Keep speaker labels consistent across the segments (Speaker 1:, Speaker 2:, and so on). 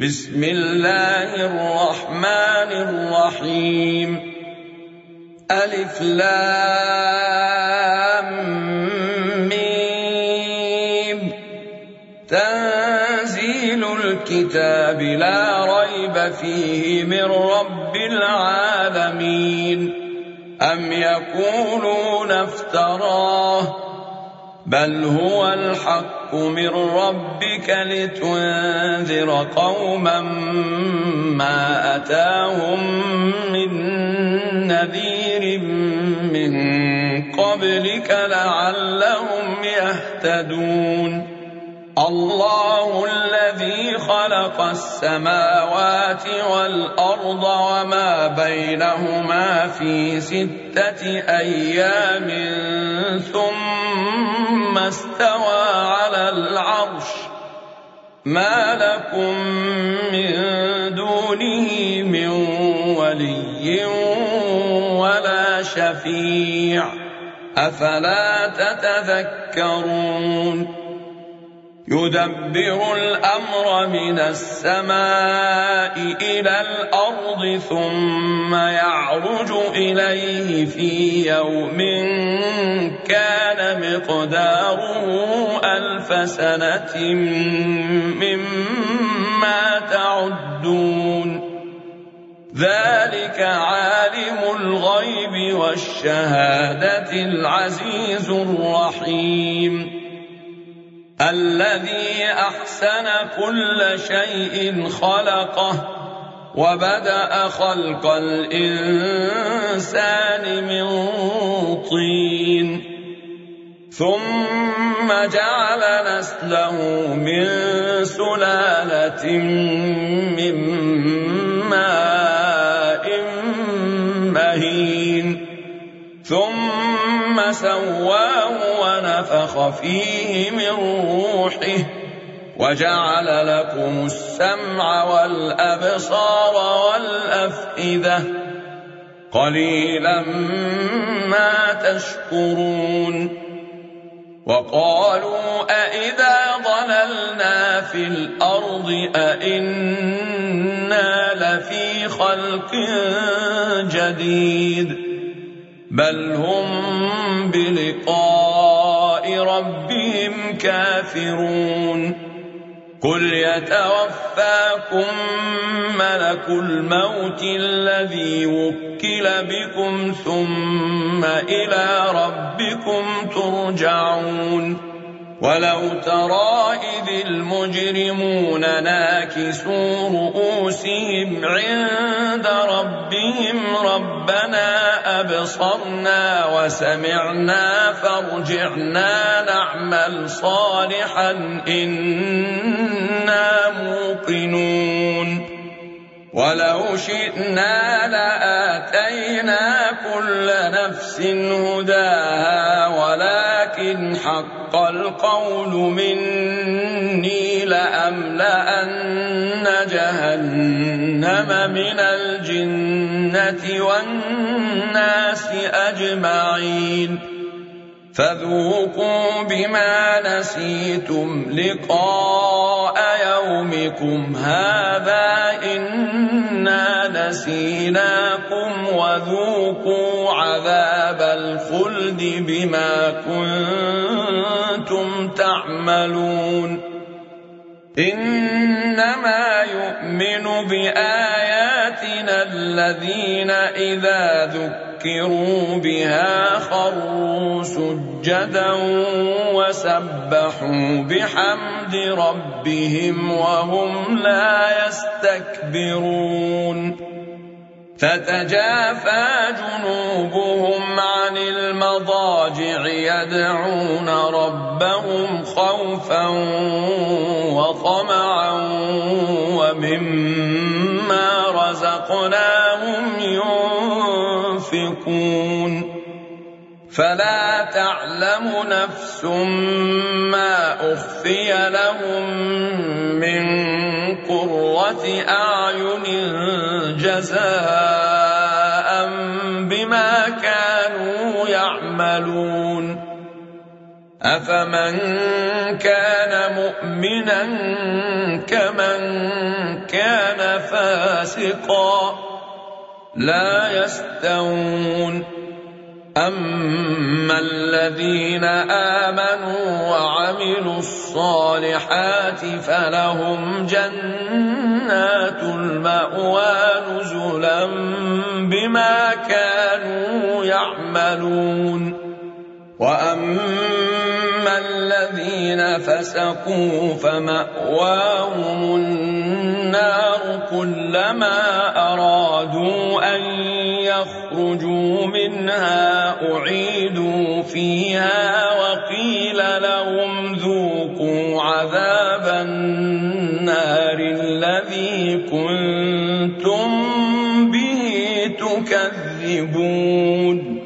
Speaker 1: بسم الله الرحمن الرحيم. ألف لام ميم. تنزيل الكتاب لا ريب فيه من رب العالمين. أم يقولون افتراه بل هو الحق من ربك لتنذر قوما ما أتاهم من نذير من قبلك لعلهم يهتدون. الله الذي خلق السماوات والأرض وما بينهما في 6 أيام ثم استوى على العرش. ما لكم من دونه من ولي ولا شفيع أفلا تتذكرون. يدبر الأمر من السماء إلى الأرض ثم يعرج إليه في يوم كان مقداره 1000 سنة مما تعدون. ذلك عالم الغيب والشهادة العزيز الرحيم. الذي أحسن كل شيء خلقه وبدأ خلق الإنسان من طين ثم جعل نسله من سلالة من ماء مهين ثم سواه ونفخ فيه من روحه وجعل لكم السمع والأبصار والأفئدة قليلا ما تشكرون. وقالوا أإذا ضللنا في الأرض أإنا لفي خلق جديد بل هم بلقاء ربهم كافرون. قل يتوفاكم ملك الموت الذي وكل بكم ثم إلى ربكم ترجعون. ولو ترى إذ المجرمون ناكسوا رؤوسهم عند ربهم ربنا أبصرنا وسمعنا فارجعنا نعمل صالحا إنا موقنون. ولو شئنا لآتينا كل نفس هداها ولكن حق القول مني لأملأن جهنم من الجنة والناس أجمعين. فذوقوا بما نسيتم لقاء يومكم هذا إنا نسيناكم وذوقوا عذاب الخلد بما كنتم تعملون. إنما يؤمن بآياتنا الذين إذا ذكروا بها خروا سجدا وسبحوا بحمد ربهم وهم لا يستكبرون. تتجافى جنوبهم عن المضاجع يدعون ربهم خوفا وطمعا ومما رزقناهم ينفقون. فلا تعلم نفس ما أخفي لهم من قرة أعين جزاء بما كانوا يعملون. أفمن كان مؤمنا كمن كان فاسقا لا يستوون أما الذين آمنوا وعملوا الصالحات فلهم جنات المأوى نزلا بما كانوا يعملون وأما الذين فسقوا فمأواهم النار كلما أرادوا أن يخرجوا منها أعيدوا فيها وقيل لهم ذوقوا عذاب النار الذي كنتم به تكذبون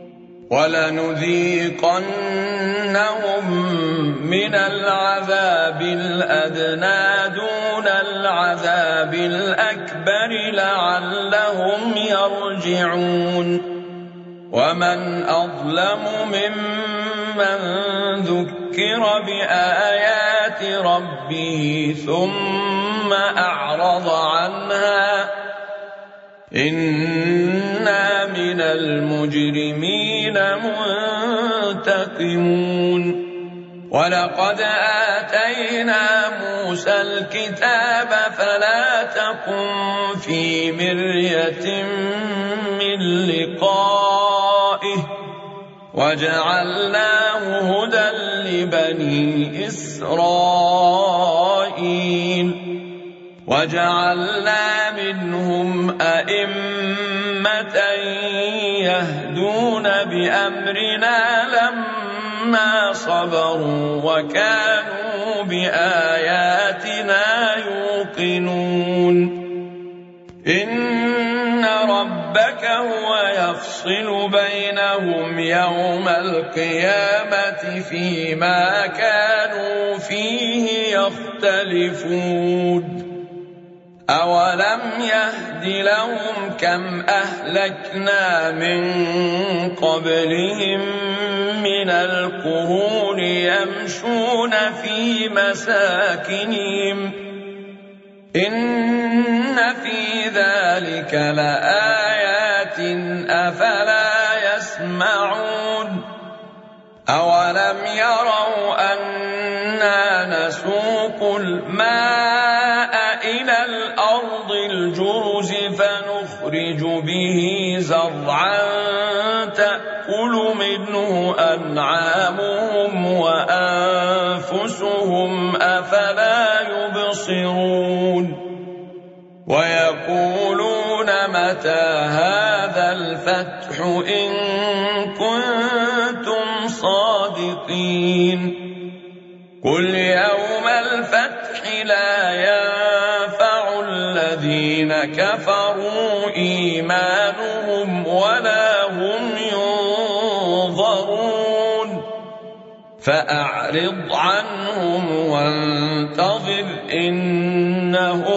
Speaker 1: ولنذيقنهم من العذاب الأدنى دون العذاب الأكبر لعلهم يرجعون ومن أظلم ممن ذكر بآيات ربه ثم أعرض عنها إنا من المجرمين منتقمون ولقد آتينا موسى الكتاب فلا تكن في مرية من لقائه وجعلناه هدى لبني إسرائيل وجعلنا منهم أئمة يهدون بأمرنا لما صبروا وكانوا بآياتنا يوقنون إن ربك هو يفصل بينهم يوم القيامة فيما كانوا فيه يختلفون أولم يهد لهم كم أهلكنا من قبلهم من القرون يمشون في مساكنهم إن في ذلك لآيات أفلا يسمعون أولم يروا أنا نسوق الماء إلى الأرض الجرز فنخرج به زرعا تأكل منه أنعامهم وأنفسهم أفلا يبصرون ويقولون متى هذا الفتح إن كنتم صادقين قل يوم الفتح لا ينفع الذين كفروا إيمانهم ولا هم ينظرون فأعرض عنهم وانتظر إنهم